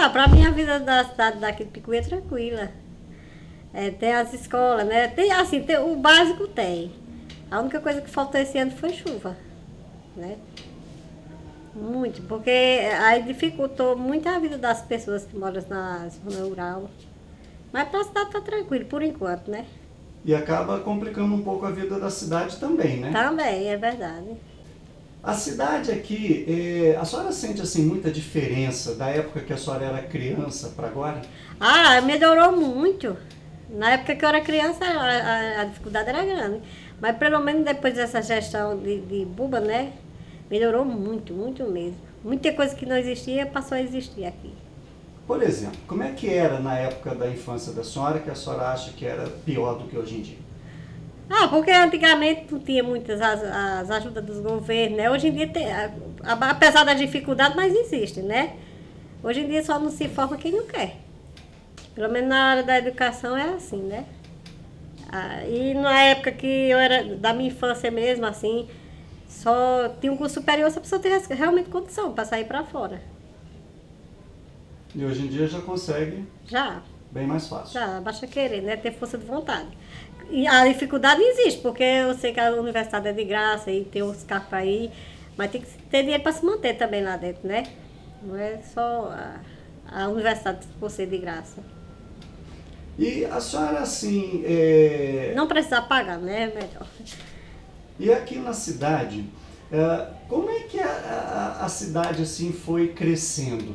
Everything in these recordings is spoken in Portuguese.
Ah, para mim a vida da cidade daqui de Picuí é tranquila. É, tem as escolas, né? Tem assim, o básico tem. A única coisa que faltou esse ano foi chuva, né? Muito, porque aí dificultou muito a vida das pessoas que moram na zona rural. Mas para a cidade tá tranquilo, por enquanto, né? E acaba complicando um pouco a vida da cidade também, né? Também, é verdade. A cidade aqui, a senhora sente assim muita diferença da época que a senhora era criança para agora? Ah, melhorou muito. Na época que eu era criança, a dificuldade era grande. Mas pelo menos depois dessa gestão de Buba, né? Melhorou muito, muito mesmo. Muita coisa que não existia passou a existir aqui. Por exemplo, como é que era na época da infância da senhora que a senhora acha que era pior do que hoje em dia? Ah, porque antigamente não tinha muitas as ajudas dos governos, né? Hoje em dia, tem, apesar da dificuldade, mas existe, né? Hoje em dia só não se forma quem não quer. Pelo menos na área da educação é assim, né? Ah, e na época que eu era da minha infância mesmo, assim, só tinha um curso superior se a pessoa tivesse realmente condição para sair para fora. E hoje em dia já consegue Já, bem mais fácil. já, basta querer, né? Ter força de vontade. E a dificuldade existe, porque eu sei que a universidade é de graça e tem os carros para ir, mas tem que ter dinheiro para se manter também lá dentro, né? Não é só a universidade por ser de graça. E a senhora assim, Não precisar pagar, né? É melhor. e aqui na cidade, como é que a cidade assim foi crescendo?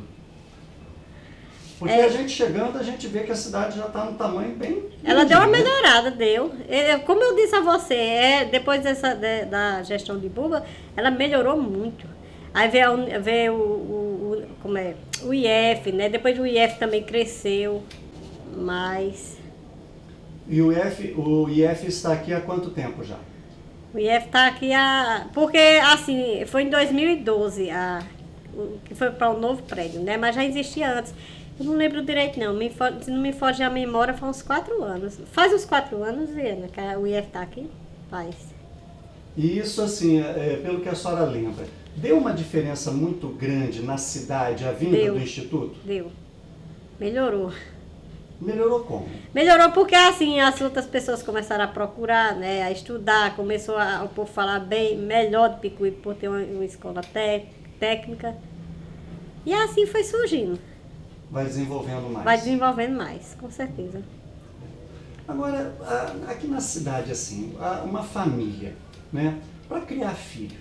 Porque a gente chegando, a gente vê que a cidade já está num tamanho bem Ela deu uma grandinho, né? melhorada, deu. Como eu disse a você, depois da gestão de Buba, ela melhorou muito. Aí veio como é, o IF, né? Depois do IF também cresceu mais. E o IF está aqui há quanto tempo já? O IF tá aqui porque assim, foi em 2012 que foi para o novo prédio, né? Mas já existia antes. Eu não lembro direito não, se não me foge a memória, faz uns 4 anos. Faz uns 4 anos, Ana, que o IF tá aqui? Faz. E isso assim, pelo que a senhora lembra, deu uma diferença muito grande na cidade a vinda do Deu, Instituto? deu. Melhorou. Melhorou como? Melhorou porque assim as outras pessoas começaram a procurar, né, a estudar, começou o povo falar bem, melhor de Picuí por ter uma escola técnica. E assim foi surgindo. Vai desenvolvendo mais. Vai desenvolvendo mais, com certeza. Agora, aqui na cidade, assim, uma família, né, para criar filho,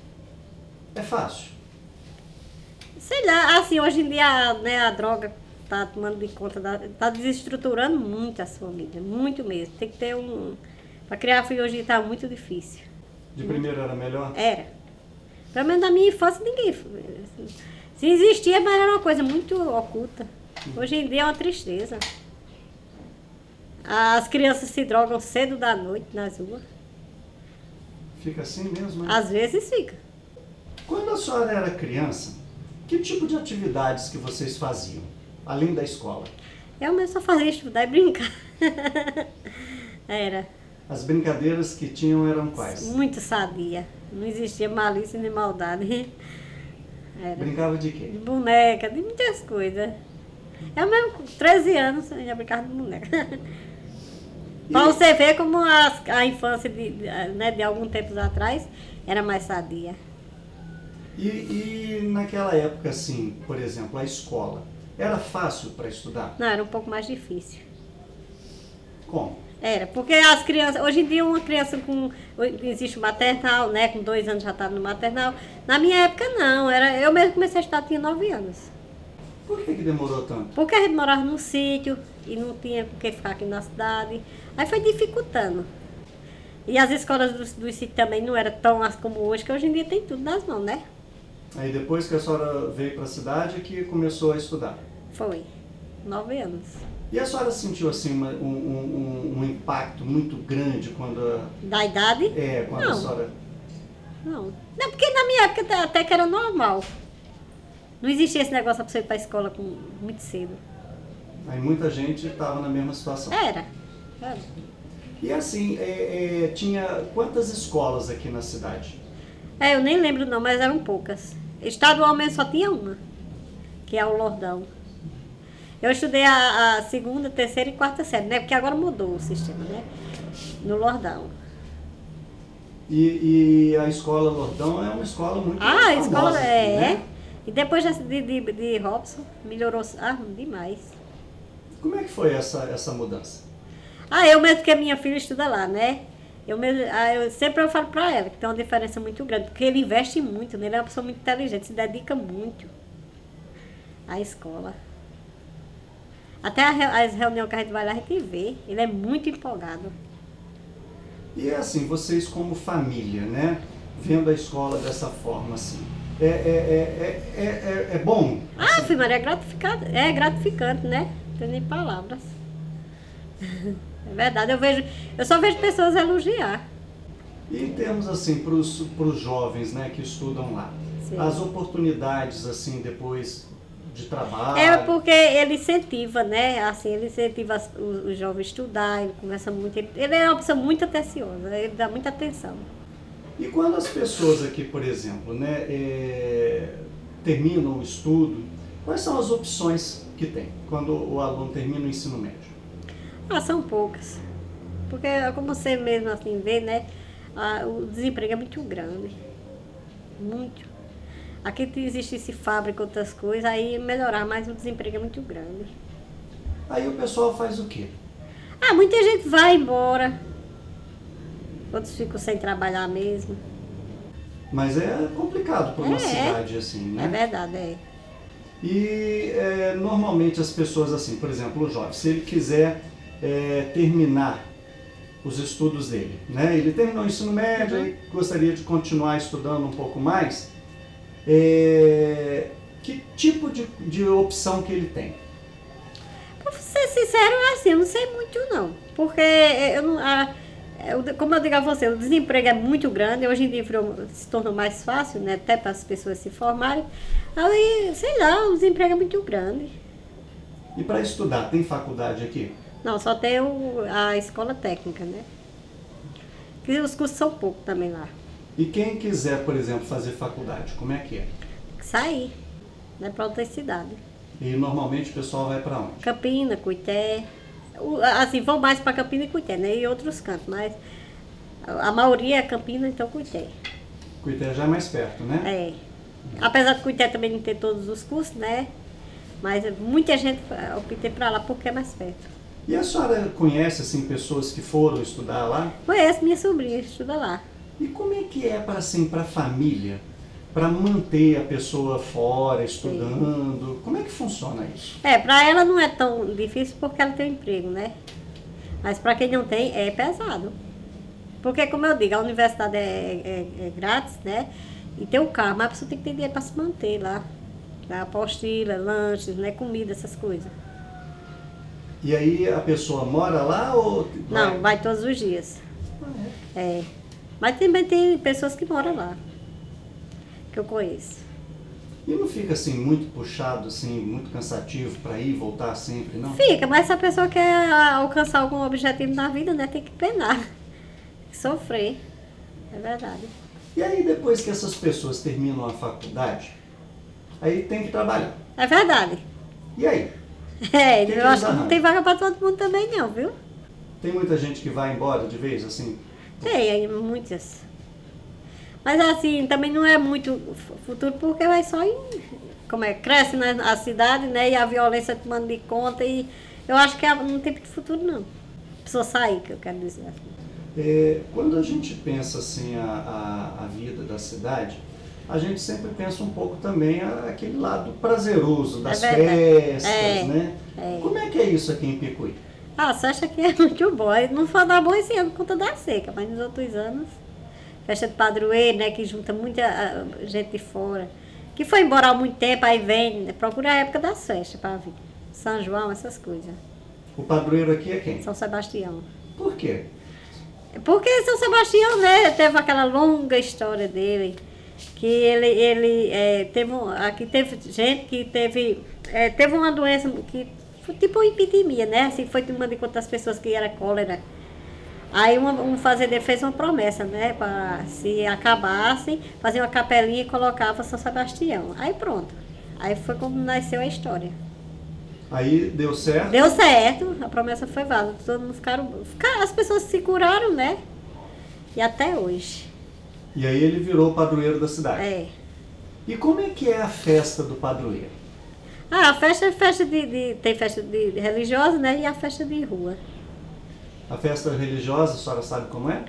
é fácil? Sei lá, assim, hoje em dia, né, a droga tá tomando de conta, tá desestruturando muito as famílias, muito mesmo. Tem que ter para criar filho hoje tá muito difícil. De primeiro era melhor? Era. Pelo menos na minha infância ninguém. Se existia, mas era uma coisa muito oculta. Hoje em dia é uma tristeza. As crianças se drogam cedo da noite nas ruas. Fica assim mesmo, né? Às vezes fica. Quando a senhora era criança, que tipo de atividades que vocês faziam, além da escola? Eu mesmo só fazia estudar e brincar. Era. As brincadeiras que tinham eram quais? Muito sadia. Não existia malícia nem maldade. Era. Brincava de De quê? boneca, de muitas coisas. Eu mesmo, com 13 anos, eu já brincava de boneca. Pra você ver como a infância né, de algum tempo atrás era mais sadia. E naquela época, assim, por exemplo, a escola, era fácil para estudar? Não, era um pouco mais difícil. Como? Era, porque as crianças, hoje em dia uma criança existe o maternal, né, com 2 anos já estava no maternal. Na minha época não, eu mesmo comecei a estudar, tinha 9 anos. Por que demorou tanto? Porque a gente morava num sítio e não tinha com que ficar aqui na cidade. Aí foi dificultando. E as escolas do sítio também não eram tão as como hoje, que hoje em dia tem tudo nas mãos, né? Aí depois que a senhora veio para a cidade que começou a estudar? Foi, 9 anos. E a senhora sentiu assim um impacto muito grande quando Da idade? quando a Não. senhora... Não, porque na minha época até que era normal. Não existia esse negócio pra você ir pra escola muito cedo. Aí muita gente estava na mesma situação. Era. E assim, tinha quantas escolas aqui na cidade? Eu nem lembro não, mas eram poucas. Estadual mesmo só tinha uma, que é o Lordão. Eu estudei a segunda, terceira e quarta série, né? Porque agora mudou o sistema, né? No Lordão. E a escola Lordão é uma escola muito A escola famosa aqui, é. né? E depois de Robson, melhorou demais. Como é que foi essa mudança? Eu mesmo que a minha filha estuda lá, né? Eu falo pra ela que tem uma diferença muito grande, porque ele investe muito, né? Ele é uma pessoa muito inteligente, se dedica muito à escola. Até as reuniões que a gente vai lá, a gente vê. Ele é muito empolgado. E assim, vocês como família, né? Vendo a escola dessa forma assim, é bom? Assim, Filho, Maria, é gratificante, né? Não tem nem palavras. É verdade, eu só vejo pessoas elogiar. e em termos assim, para os jovens, né, que estudam lá, Sim. as oportunidades assim, depois de trabalho... É porque ele incentiva, né? Assim, ele incentiva os jovens a estudar, ele conversa muito. Ele é uma pessoa muito atenciosa, ele dá muita atenção. E quando as pessoas aqui, por exemplo, né, terminam o estudo, quais são as opções que tem quando o aluno termina o ensino médio? São poucas. Porque, como você mesmo assim vê, né? O desemprego é muito grande. Muito. Aqui se existisse fábrica, outras coisas, aí melhorar, mas o desemprego é muito grande. Aí o pessoal faz o quê? Muita gente vai embora. Outros ficam sem trabalhar mesmo. Mas é complicado para uma cidade assim, né? É verdade, é. E normalmente as pessoas assim, por exemplo, o jovem, se ele quiser terminar os estudos dele, né? Ele terminou o ensino médio e gostaria de continuar estudando um pouco mais, que tipo de opção que ele tem? Pra ser sincero, assim, eu não sei muito não. Porque eu não, como eu digo a você, o desemprego é muito grande, hoje em dia se tornou mais fácil, né? Até para as pessoas se formarem. Aí, sei lá, o desemprego é muito grande. E para estudar, tem faculdade aqui? Não, só tem a escola técnica, né? Que os cursos são poucos também lá. E quem quiser, por exemplo, fazer faculdade, como é que é? Tem que sair, né? Para outra cidade. E normalmente o pessoal vai para onde? Campina, Cuité. Assim, vão mais para Campina e Cuité, né? E outros cantos, mas a maioria é Campina, então Cuité. Cuité já é mais perto, né? É. Apesar de Cuité também não ter todos os cursos, né? Mas muita gente optou para lá porque é mais perto. E a senhora conhece assim pessoas que foram estudar lá? Conheço minha sobrinha, estuda lá. E como é que é para assim, para a família, para manter a pessoa fora estudando? Sim. Como é que funciona isso? Para ela não é tão difícil porque ela tem um emprego, né? Mas para quem não tem é pesado. Porque como eu digo, a universidade é grátis, né? E tem um carro, mas a pessoa tem que ter dinheiro para se manter lá. Apostila, lanches, né? Comida, essas coisas. E aí a pessoa mora lá ou... Não, vai todos os dias. Mas também tem pessoas que moram lá, que eu conheço. E não fica assim muito puxado, assim, muito cansativo para ir e voltar sempre, não? Fica, mas se a pessoa quer alcançar algum objetivo na vida, né? Tem que penar, tem que sofrer. É verdade. E aí depois que essas pessoas terminam a faculdade, aí tem que trabalhar. É verdade. E aí? Eu acho que não tem vaga para todo mundo também não, viu? Tem muita gente que vai embora de vez, assim? Tem, muitas. Mas assim, também não é muito futuro porque vai só cresce a cidade, né? E a violência tomando de conta e eu acho que não tem muito futuro não. Precisa sair, que eu quero dizer. Quando a gente pensa assim a vida da cidade, a gente sempre pensa um pouco também aquele lado prazeroso das festas, né? Como é que é isso aqui em Picuí? Você acha que é muito bom. Não foi dar bom esse ano por conta da seca, mas nos outros anos, festa de padroeiro, né? Que junta muita gente de fora. Que foi embora há muito tempo, aí vem, né, procura a época das festas para vir. São João, essas coisas. O padroeiro aqui é quem? São Sebastião. Por quê? Porque São Sebastião, né, teve aquela longa história dele, que aqui teve gente que teve uma doença que foi tipo uma epidemia, né, assim, foi uma de quantas pessoas que era cólera. Aí um fazendeiro fez uma promessa, né, para se acabasse, fazer uma capelinha e colocava São Sebastião. Aí pronto, aí foi como nasceu a história. Aí deu certo. Deu certo, a promessa foi válida. Todo mundo as pessoas se curaram, né? E até hoje. E aí ele virou o padroeiro da cidade. É. E como é que é a festa do padroeiro? Ah, a festa é festa tem festa de religiosa, né? E a festa de rua. A festa religiosa, a senhora sabe como é?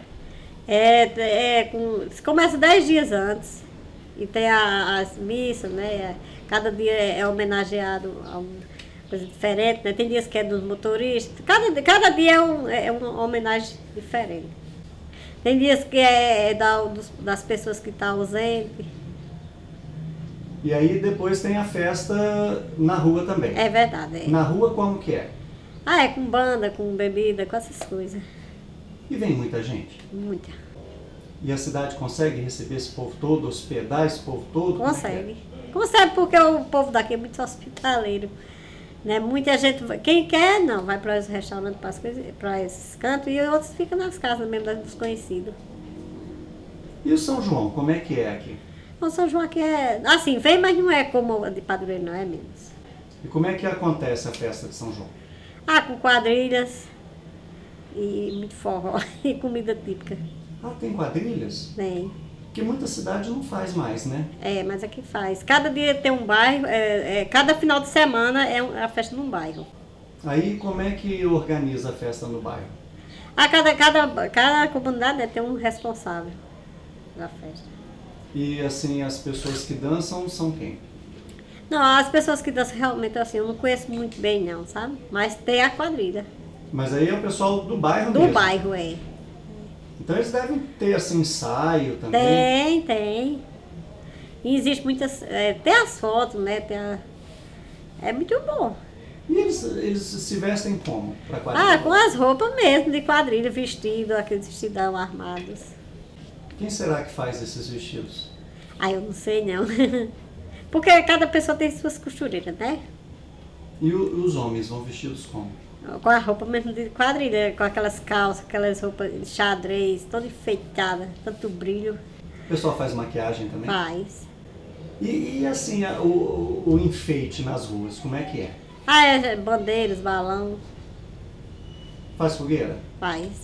Começa 10 dias antes. E tem as missas, né? Cada dia é homenageado a uma coisa diferente, né? Tem dias que é dos motoristas. Cada dia é uma homenagem diferente. Tem dias que das pessoas que estão ausentes. E aí depois tem a festa na rua também. É verdade. Na rua como que é? Ah, é com banda, com bebida, com essas coisas. E vem muita gente? Muita. E a cidade consegue receber esse povo todo, hospedar esse povo todo? Consegue. Consegue porque o povo daqui é muito hospitaleiro. Né? Muita gente, quem quer, não, vai para os restaurantes, para esses cantos, e outros ficam nas casas mesmo dos desconhecidos. E o São João, como é que é aqui? O São João aqui é, assim, vem, mas não é como a de padroeiro, não é menos. E como é que acontece a festa de São João? Ah, com quadrilhas e muito forró e comida típica. Ah, tem quadrilhas? Tem. Que muita cidade não faz mais, né? É, mas aqui faz. Cada dia tem um bairro, cada final de semana é a festa num bairro. Aí como é que organiza a festa no bairro? Cada comunidade, né, tem um responsável da festa. E assim, as pessoas que dançam são quem? Não, as pessoas que dançam realmente assim, eu não conheço muito bem não, sabe? Mas tem a quadrilha. Mas aí é o pessoal do bairro Do mesmo? bairro, é. Então eles devem ter assim ensaio também? Tem. E existe muitas, tem as fotos, né? É muito bom. E eles se vestem como para Ah, quadrilha? com as roupas mesmo de quadrilha, vestido, aqueles vestidão armados. Quem será que faz esses vestidos? Ah, eu não sei não. Porque cada pessoa tem suas costureiras, né? E os homens vão vestidos como? Com a roupa mesmo de quadrilha, com aquelas calças, aquelas roupas de xadrez, toda enfeitada, tanto brilho. O pessoal faz maquiagem também? Faz. E assim, o enfeite nas ruas, como é que é? Ah, bandeiras, balão, Faz fogueira? faz.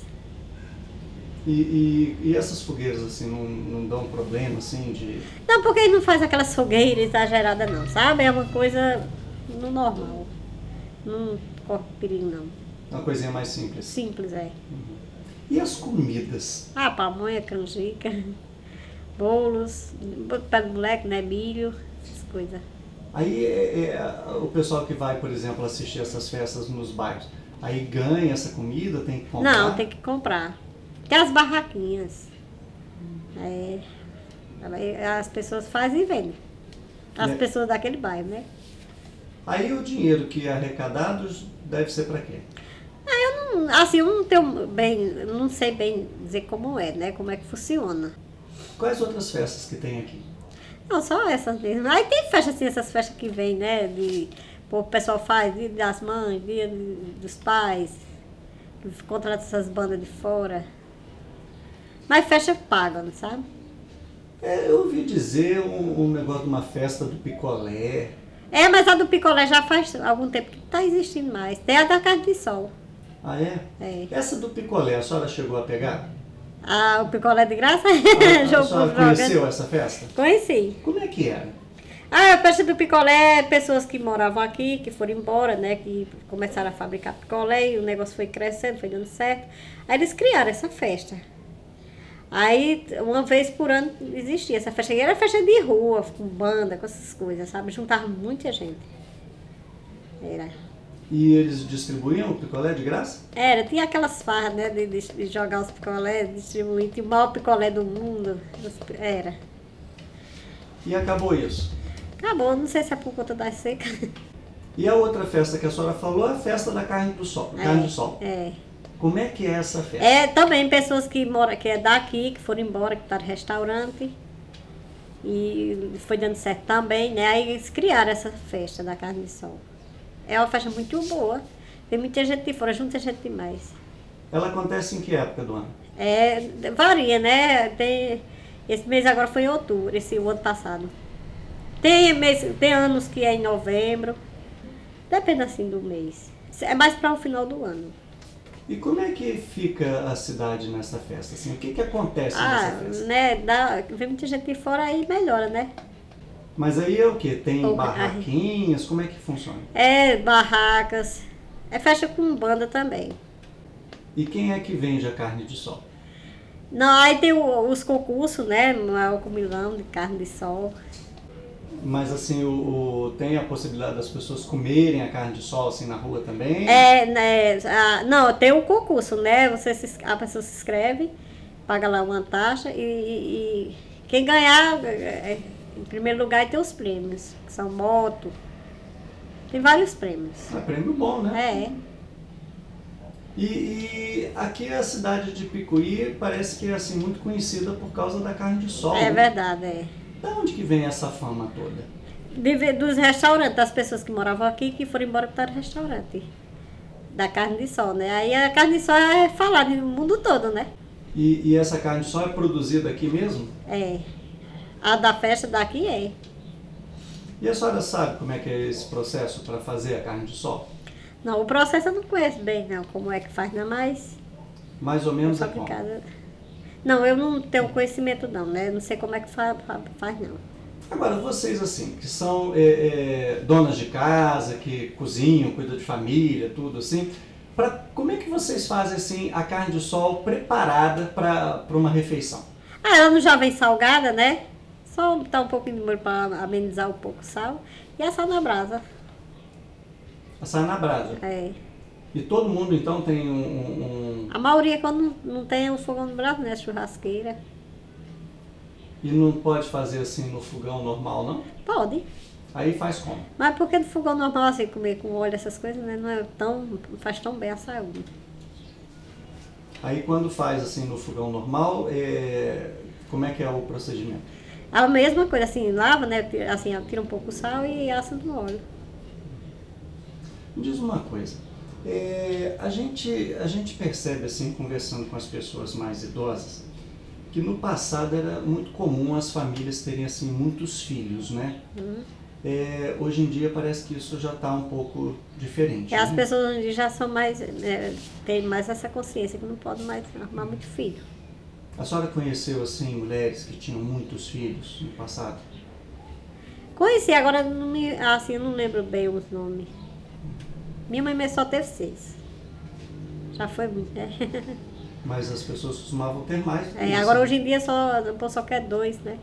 E essas fogueiras assim não dão problema assim de... Não, porque ele não faz aquelas fogueiras exageradas não, sabe? É uma coisa no normal. Não corre perigo não. Uma coisinha mais simples. Simples, é. E as comidas? Ah, pamonha, canjica, bolos, pé do moleque, né? Milho, essas coisas. Aí o pessoal que vai, por exemplo, assistir essas festas nos bairros, aí ganha essa comida, tem que comprar? Não, tem que comprar. Tem as barraquinhas. É, as pessoas fazem e vendem. As pessoas daquele bairro, né? Aí o dinheiro que é arrecadado deve ser para quê? Eu não tenho não sei bem dizer como é, né? Como é que funciona. Quais outras festas que tem aqui? Não, só essas mesmo. Aí tem festa assim, essas festas que vem, né? O pessoal faz dia das mães, dia dos pais, que contrata essas bandas de fora. Mas festa paga, não sabe? Eu ouvi dizer um negócio de uma festa do picolé. É, mas a do picolé já faz algum tempo que não está existindo mais. Tem a da carne de sol. Ah, é? É. Essa do picolé, a senhora chegou a pegar? Ah, o picolé de graça? A Jogo senhora com droga. conheceu essa festa? Conheci. Como é que era? Ah, a festa do picolé, pessoas que moravam aqui, que foram embora, né? Que começaram a fabricar picolé e o negócio foi crescendo, foi dando certo. Aí eles criaram essa festa. Aí, uma vez por ano existia essa festa. E era festa de rua, com banda, com essas coisas, sabe? Juntava muita gente. Era. E eles distribuíam o picolé de graça? Tinha aquelas farras, né? De jogar os picolés, distribuir. Tinha o maior picolé do mundo. Era. E acabou isso. Acabou, não sei se é por conta das secas. E a outra festa que a senhora falou é a festa da carne do sol. Carne do sol. É. Como é que é essa festa? Também pessoas que moram, que é daqui, que foram embora, que tá no restaurante. E foi dando certo também, né? Aí eles criaram essa festa da carne de sol. É uma festa muito boa. Tem muita gente de fora, muita gente demais. Ela acontece em que época do ano? Varia, né? Esse mês agora foi em outubro, o ano passado. Tem anos que é em novembro. Depende assim do mês. É mais para o final do ano. E como é que fica a cidade nessa festa? Assim, o que que acontece nessa festa? Né, vem muita gente de fora aí melhora, né? Mas aí é o quê? Tem Ou- barraquinhas? Como é que funciona? É, barracas. É festa com banda também. E quem é que vende a carne de sol? Não, aí tem os concursos, né? Não é o comilão de carne de sol. Mas assim, tem a possibilidade das pessoas comerem a carne de sol assim na rua também? É, né? Não, tem o concurso, né? A pessoa se inscreve, paga lá uma taxa e quem ganhar, em primeiro lugar, tem os prêmios, que são moto. Tem vários prêmios. É prêmio bom, né? É. E aqui a cidade de Picuí parece que é assim muito conhecida por causa da carne de sol. É né? verdade, é. Da onde que vem essa fama toda? Dos restaurantes, das pessoas que moravam aqui, que foram embora para o restaurante. Da carne de sol, né? Aí a carne de sol é falada no mundo todo, né? E essa carne de sol é produzida aqui mesmo? É. A da festa daqui é. E a senhora sabe como é que é esse processo para fazer a carne de sol? Não, o processo eu não conheço bem, não. Como é que faz, não, mas Mais ou menos é como? fabricada. Não, eu não tenho conhecimento, não, né? Eu não sei como é que faz, não. Agora, vocês assim, que são donas de casa, que cozinham, cuidam de família, tudo assim, como é que vocês fazem assim a carne de sol preparada para uma refeição? Ela não já vem salgada, né? Só botar um pouquinho de molho para amenizar um pouco o sal e assar na brasa. Assar na brasa. É. E todo mundo então tem A maioria, quando não tem o fogão no braço, né? Churrasqueira. E não pode fazer assim no fogão normal, não? Pode. Aí faz como? Mas porque no fogão normal, assim, comer com óleo, essas coisas, né? Não faz tão bem a saúde. Aí quando faz assim no fogão normal, como é que é o procedimento? A mesma coisa, assim, lava, né? Assim, tira um pouco o sal e assa no óleo. Me diz uma coisa, a gente percebe assim, conversando com as pessoas mais idosas, que no passado era muito comum as famílias terem assim muitos filhos, né? Hoje em dia parece que isso já está um pouco diferente. E as né? pessoas hoje já são mais, têm mais essa consciência que não podem mais arrumar muito filho. A senhora conheceu assim mulheres que tinham muitos filhos no passado? Conheci, agora assim, eu não lembro bem os nomes. Minha mãe só teve 6. Já foi muito, né? Mas as pessoas costumavam ter mais. do que isso, Agora né? hoje em dia o povo só quer 2, né?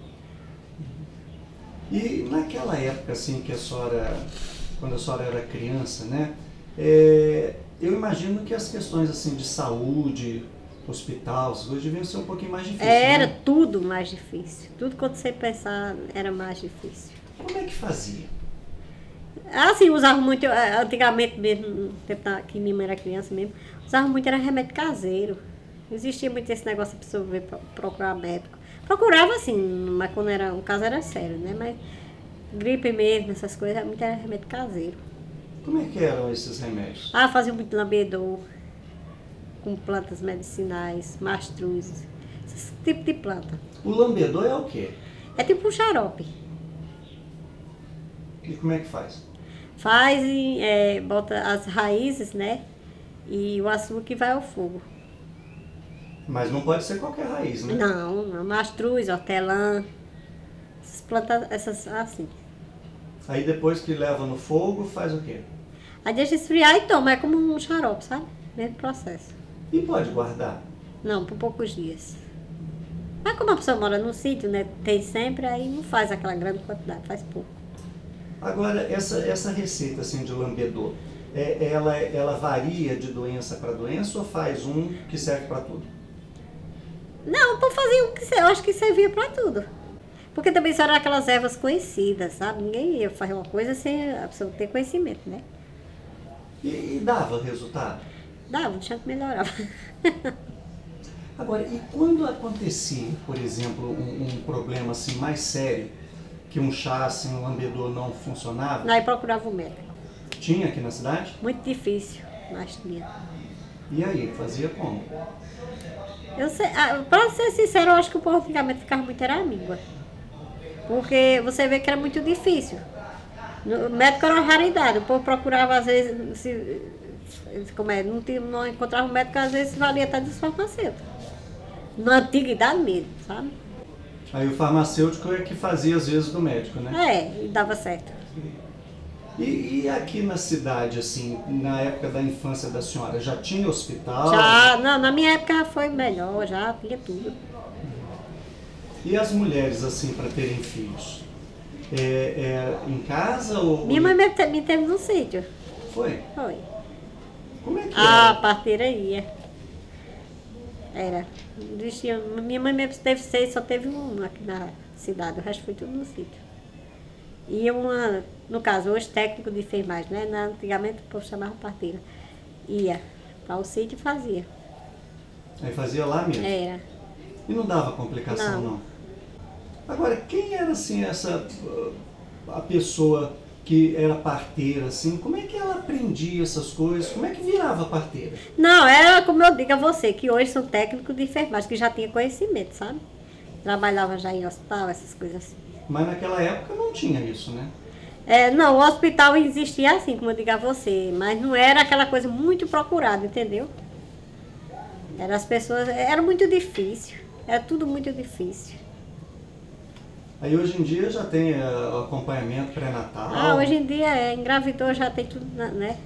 E naquela época, assim, quando a senhora era criança, né? Eu imagino que as questões, assim, de saúde, hospital, essas coisas deviam ser um pouquinho mais difíceis, Era né? tudo mais difícil. Tudo quando você pensar era mais difícil. Como é que fazia? Assim, usavam muito, antigamente mesmo, no tempo que minha mãe era criança mesmo, usavam muito era remédio caseiro. Não existia muito esse negócio de pessoa procurar médico. Procurava assim, mas quando o caso era sério, né? Mas gripe mesmo, essas coisas, muito era remédio caseiro. Como é que eram esses remédios? Faziam muito lambedor, com plantas medicinais, mastruz, esse tipo de planta. O lambedor é o quê? É tipo um xarope. E como é que faz? Faz e bota as raízes, né? E o açúcar vai ao fogo. Mas não pode ser qualquer raiz, né? Não, mastruz, hortelã, essas plantas, essas assim. Aí depois que leva no fogo, faz o quê? Aí deixa esfriar e toma, é como um xarope, sabe? Mesmo processo. E pode guardar? Não, por poucos dias. Mas como a pessoa mora num sítio, né? Tem sempre, aí não faz aquela grande quantidade, faz pouco. Agora, essa receita assim, de lambedor, ela varia de doença para doença ou faz um que serve para tudo? Não, por fazer o que eu acho que servia pra tudo. Porque também só eram aquelas ervas conhecidas, sabe? Ninguém ia fazer uma coisa sem a pessoa ter conhecimento, né? E dava resultado? Dava, deixa que melhorava. Agora, e quando acontecia, por exemplo, um problema assim mais sério, que um chá, assim, um lambedor não funcionava, Aí procurava o médico. tinha aqui na cidade? Muito difícil, mas tinha. E aí, fazia como? Eu sei, pra ser sincero, eu acho que o povo antigamente ficava muito era à míngua. Porque você vê que era muito difícil. O médico era uma raridade, o povo procurava às vezes, como é, não encontrava um médico, às vezes valia até dos farmacêuticos. Na antiguidade mesmo, sabe? Aí o farmacêutico é que fazia às vezes do médico, né? É, e dava certo. E aqui na cidade, assim, na época da infância da senhora, já tinha hospital? Já, não, na minha época já foi melhor, já tinha tudo. E as mulheres, assim, para terem filhos? Em casa ou... Minha mãe me teve no sítio. Foi? Foi. Como é que A era? parteira ia. Era. Minha mãe mesmo teve 6, só teve uma aqui na cidade, o resto foi tudo no sítio. E uma, no caso, hoje técnico de enfermagem, né? Antigamente o povo chamava parteira. Ia para o sítio e fazia. Aí fazia lá mesmo? Era. E não dava complicação, não? Agora, quem era, assim, a pessoa que era parteira, assim, como é que ela aprendia essas coisas? Como é que virava parteira? Não, era como eu digo a você, que hoje são técnicos de enfermagem, que já tinha conhecimento, sabe? Trabalhava já em hospital, essas coisas assim. Mas naquela época não tinha isso, né? Não, o hospital existia assim, como eu digo a você, mas não era aquela coisa muito procurada, entendeu? As pessoas, era muito difícil, era tudo muito difícil. Aí hoje em dia já tem o acompanhamento pré-natal. Hoje em dia engravidou, já tem tudo, né?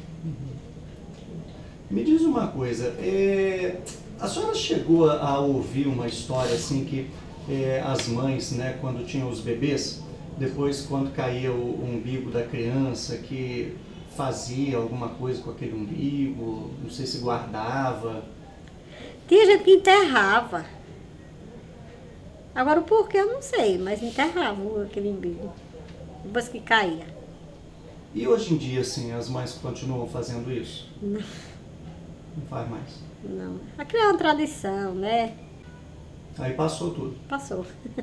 Me diz uma coisa, a senhora chegou a ouvir uma história assim que as mães, né, quando tinham os bebês, depois quando caía o umbigo da criança, que fazia alguma coisa com aquele umbigo, não sei se guardava? Tinha gente que enterrava. Agora o porquê eu não sei, mas enterrava aquele umbigo, depois que caía. E hoje em dia, assim, as mães continuam fazendo isso? Não. Não faz mais? Não. Aquilo é uma tradição, né? Aí passou tudo. Passou.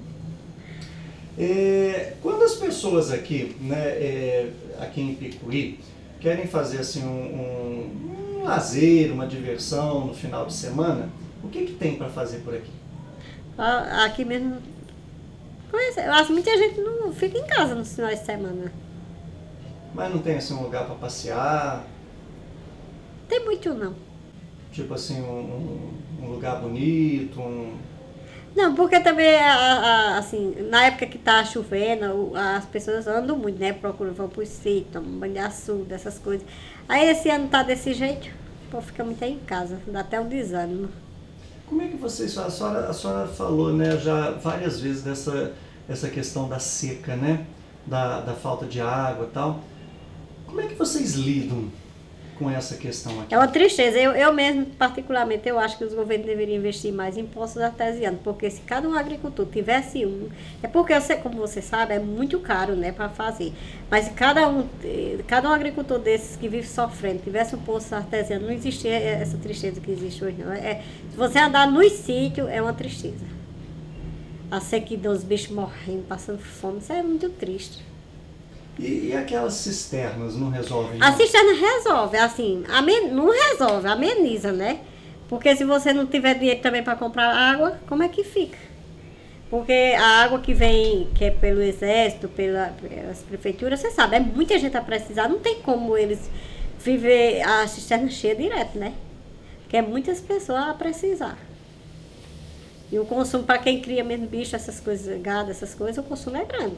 Quando as pessoas aqui, né, aqui em Picuí, querem fazer assim um lazer, uma diversão no final de semana, o que tem para fazer por aqui? Aqui mesmo, eu acho que muita gente não fica em casa nos finais de semana. Mas não tem assim um lugar para passear? Tem muito não. Tipo assim, um lugar bonito, Não, porque também, assim, na época que tá chovendo, as pessoas andam muito, né? Procuram, vão pro sítio, tomam banho de açude, essas coisas. Aí esse ano tá desse jeito, o povo fica muito aí em casa, dá até um desânimo. Como é que vocês, a senhora falou, né, já várias vezes essa questão da seca, né? Da falta de água e tal. Como é que vocês lidam com essa questão aqui? É uma tristeza. Eu mesmo, particularmente, eu acho que os governos deveriam investir mais em poços artesianos, porque se cada um agricultor tivesse um, é porque, como você sabe, é muito caro, né, para fazer. Mas se cada um agricultor desses que vive sofrendo tivesse um poço artesiano, não existia essa tristeza que existe hoje, não. Se você andar nos sítios, é uma tristeza. A sequidão, os bichos morrendo, passando fome, isso é muito triste. E aquelas cisternas não resolvem? A cisterna resolve, assim, não resolve, ameniza, né? Porque se você não tiver dinheiro também para comprar água, como é que fica? Porque a água que vem, que é pelo exército, pelas prefeituras, você sabe, é muita gente a precisar, não tem como eles viver a cisterna cheia direto, né? Porque é muitas pessoas a precisar. E o consumo, para quem cria mesmo bicho, essas coisas, gado, essas coisas, o consumo é grande.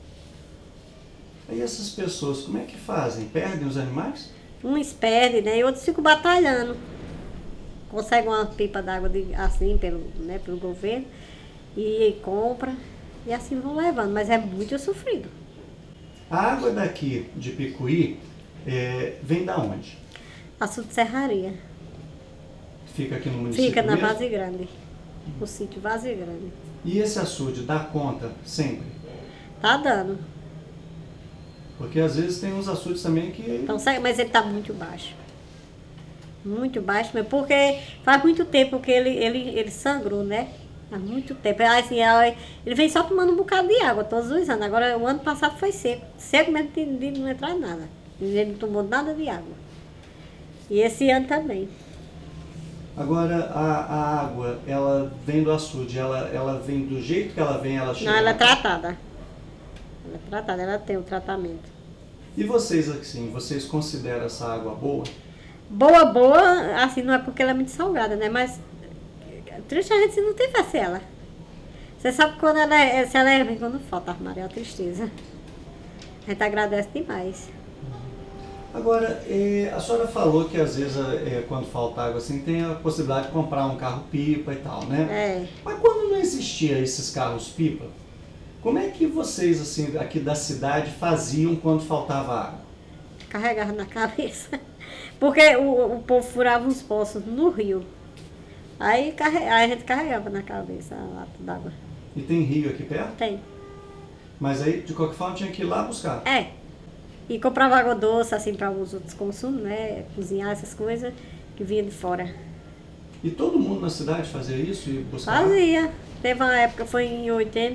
E essas pessoas, como é que fazem? Perdem os animais? Uns perdem, né? E outros ficam batalhando. Conseguem uma pipa d'água assim pelo governo e compra e assim vão levando, mas é muito sofrido. A água daqui de Picuí vem da onde? Açude de Serraria. Fica aqui no município Fica na mesmo? Várzea Grande. O sítio Várzea Grande. E esse açude dá conta sempre? Tá dando. Porque às vezes tem uns açudes também que... Então, mas ele tá muito baixo. Muito baixo mesmo, porque faz muito tempo que ele sangrou, né? Há muito tempo. Assim, ele vem só tomando um bocado de água todos os anos. Agora, o ano passado foi seco. Seco mesmo de não entrar nada. Ele não tomou nada de água. E esse ano também. Agora, a água, ela vem do açude, ela vem do jeito que ela vem, ela chega... Não, ela é tratada. Ela é tratada, ela tem o tratamento. E vocês, assim, vocês consideram essa água boa? Boa, boa, assim, não é porque ela é muito salgada, né? Mas triste a gente se não tivesse ela. Você sabe que quando se ela é ruim, quando falta, Maria, é uma tristeza. A gente agradece demais. Agora, a senhora falou que às vezes quando falta água assim tem a possibilidade de comprar um carro-pipa e tal, né? É, Mas quando não existia esses carros-pipa, como é que vocês assim aqui da cidade faziam quando faltava água? carregava na cabeça. Porque o povo furava uns poços no rio. Aí a gente carregava na cabeça a lata d'água. E tem rio aqui perto? Tem. Mas aí, de qualquer forma, tinha que ir lá buscar. É. E comprava água doce, assim, para os outros consumos, né? Cozinhar essas coisas que vinha de fora. E todo mundo na cidade fazia isso e buscava? Fazia. Teve uma época, foi em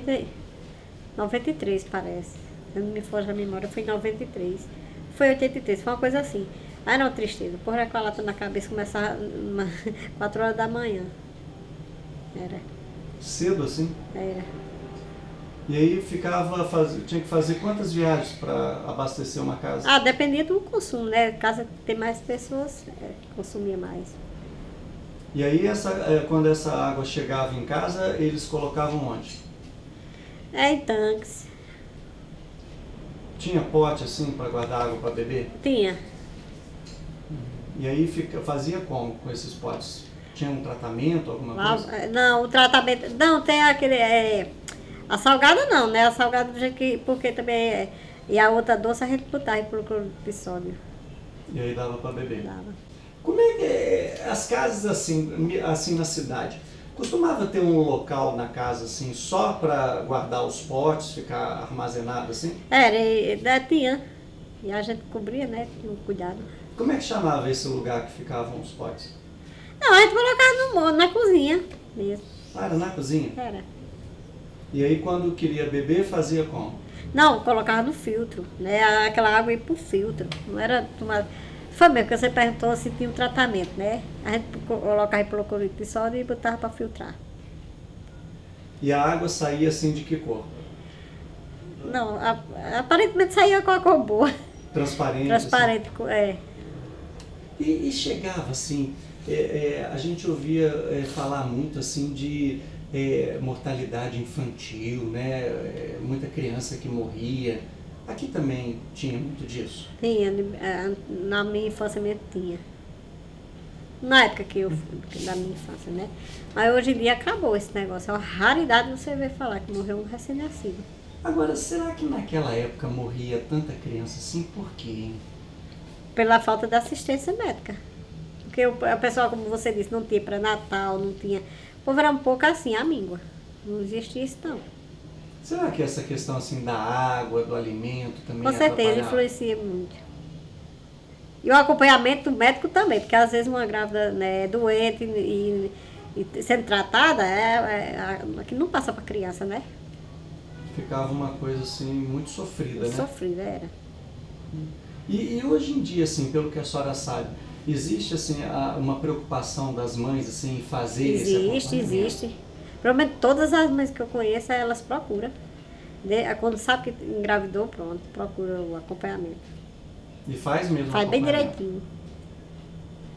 93, parece. Se não me foge a memória, foi em 93. Foi 83, foi uma coisa assim. Aí não, tristeza. Porra, com a lata na cabeça, começava 4 horas da manhã. Era, Cedo assim? era. E aí tinha que fazer quantas viagens para abastecer uma casa? Ah, dependia do consumo, né? Casa que tem mais pessoas, consumia mais. E aí, quando essa água chegava em casa, eles colocavam onde? É em tanques. Tinha pote assim para guardar água para beber? Tinha. E aí fazia como com esses potes? Tinha um tratamento, alguma coisa? Não, o tratamento. Não, tem aquele. A salgada não, né? A salgada do jeito que. Porque também e a outra doce a gente botava por cloreto de sódio. E aí dava para beber? Dava. Como é que as casas assim na cidade? Costumava ter um local na casa assim só para guardar os potes, ficar armazenado assim? Tinha. E a gente cobria, né? Com cuidado. Como é que chamava esse lugar que ficavam os potes? Não, a gente colocava na cozinha mesmo. Ah, era na cozinha? Era. E aí quando queria beber, fazia como? Não, colocava no filtro, né? Aquela água ia pro filtro. Não era tomar. Foi mesmo que você perguntou se tinha um tratamento, né? A gente colocava por cloreto de sódio e botava para filtrar. E a água saía assim de que cor? Não, aparentemente saía com a cor boa. Transparente? Transparente, Assim. E chegava assim, a gente ouvia falar muito assim de mortalidade infantil, né? Muita criança que morria. Aqui também tinha muito disso? Tinha, na minha infância mesmo tinha. Na época da minha infância, né? Mas hoje em dia acabou esse negócio. É uma raridade você ver falar que morreu um recém-nascido. Agora, será que naquela época morria tanta criança assim? Por quê, hein? Pela falta de assistência médica. Porque a pessoa, como você disse, não tinha pré-natal, não tinha. O povo era um pouco assim, amíngua. Não existia isso, não. Será que essa questão assim da água, do alimento também Com certeza, influencia muito. E o acompanhamento do médico também, porque às vezes uma grávida, né, é doente e sendo tratada, que não passa para criança, né? Ficava uma coisa assim muito sofrida, né? Sofrida, era. E hoje em dia, assim, pelo que a senhora sabe, existe assim uma preocupação das mães assim em fazer esse acompanhamento? Existe. Provavelmente todas as mães que eu conheço, elas procuram. Quando sabe que engravidou, pronto, procura o acompanhamento. E faz mesmo Faz bem acompanhamento? direitinho.